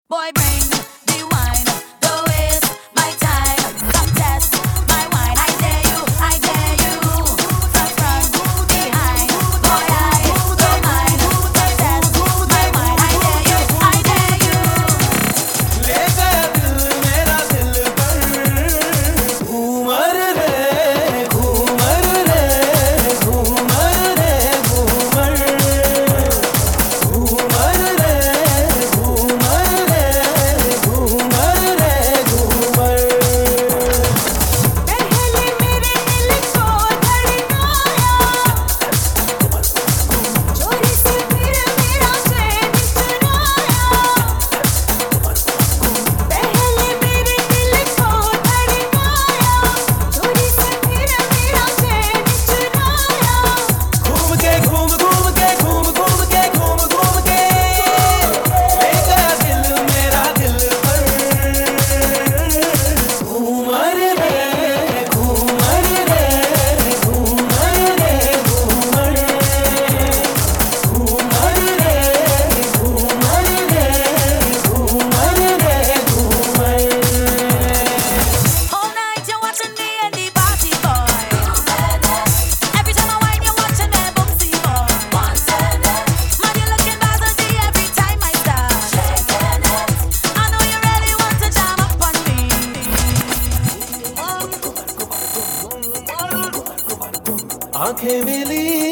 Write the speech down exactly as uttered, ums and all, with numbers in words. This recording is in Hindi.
Boy, bring the wine, don't waste my time. Come test my wine. I dare you, I dare you. Front, front, behind. Boy, I don't mind. Come test my wine. I dare you, I dare you. ले गया दिल मेरा दिल पर घूमर रे घूमर रे घूमर रे घूमर घूमर रे घूमर रे घूमर रे घूमर पहले मेरे दिल को धड़काया, चोरी से फिर मेरा चैन चुराया। पहले मेरे दिल को धड़काया, चोरी से फिर मेरा चैन चुराया। घूम के घूम घूम के घूम घूम के घूम घूम के ले गया दिल मेरा दिल पर घूमर रे घूमर रे घूमर रे घूमर घूमर रे घूमर रे घूमर रे Ghoomar All night you're watching me and the party boy. Every time I whine you're watching that boomsy boy. Man, you're looking positive every time I start. I know you really want to jam up on me. आंखें मिली